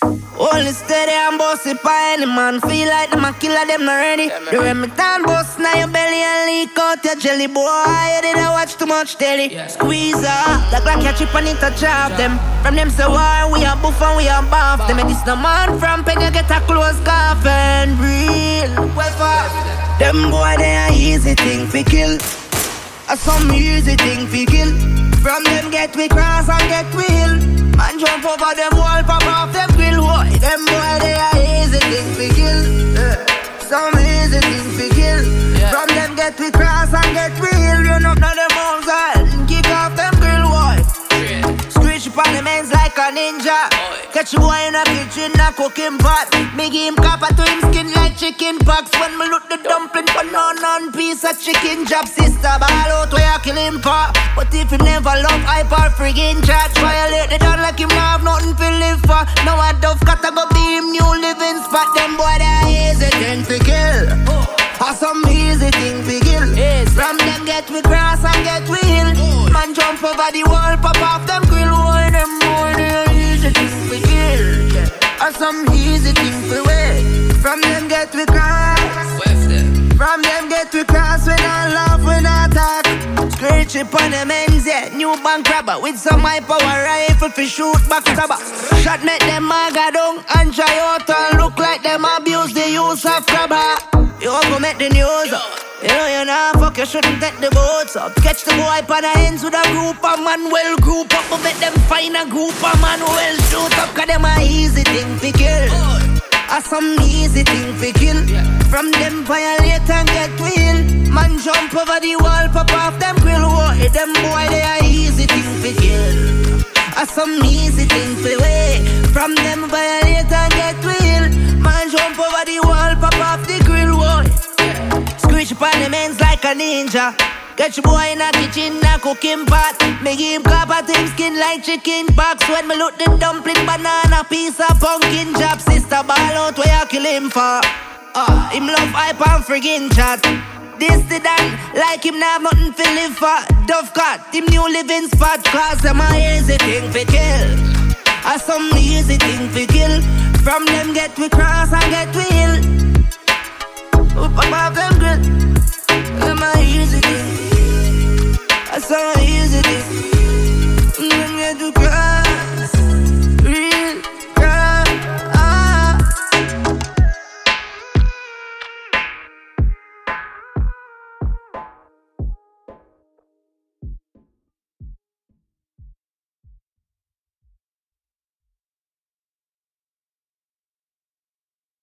Only steady and bossy by any man. Feel like them a killer, them not ready. The Remington bust now your belly and leak out your jelly. Boy, you didn't watch too much telly. Squeeze up, like you chip and it a chop them. From them say why we a buff and we a buff them. And this no man from pen you get a close coffin. Real, well for them boy they a easy thing fi kill. Some easy thing fi kill. From them get we cross and get we hill. Man jump over them wall, pop off them grill. Why? Them boy they a easy thing fi kill. Some easy thing fi kill. From them get we cross and get we hill. You know none of them outside and kick off them grill. Why? Screech upon them ends like a ninja. Catch a boy in a kitchen, a cooking pot. Me give him copper to him skin like chicken pox. When me look the dumpling for non piece of chicken chop. Sister ball out where I kill him for. But if him never love hype or friggin' chat, violate the done like him not have nothing to live for. Now I dove got to go be him new living spot. Them boy they easy thing to kill. Or some easy thing to kill. From them get we cross and get we hill. Man jump over the wall, pop off them grill. Why them boy they easy thing to kill. Or some easy thing to wait. From them get we cross. From them get we cross. When I laugh, when I talk. Scratch up on them ends, yeah. New bank robber with some high power rifle for shoot back cover. Shot make them maga down and try out and look like them abuse the use of grabber. You go make the news up. You know you nah fuck, you shouldn't take the boats up. Catch the boy on the ends with a group of man well group up. But make them find a group of man well shoot up. Cause them a easy thing to kill. Or some easy thing to kill. From them violate and get real. Man jump over the wall, pop off them grill. Why? Them boy they a easy thing to kill. Or some easy thing to wait. From them violate and get real. Man jump over the wall, pop off the grill. Why? Screech upon them ends like a ninja. Catch a boy in a kitchen, a cooking pot. Me give him copper to him skin like chicken pox. When me look the dumpling, banana, piece of pumpkin chop. Sister ball out where you kill him for. Him love hype and friggin' chat. This the done, like him not have nothing to live for. Dove cut, him new living spot. Cause them a easy thing to kill. Or some easy thing to kill. From them get we cross and get we hill. Up above them grill. Them a easy thing. Or some easy thing. Them get we cross.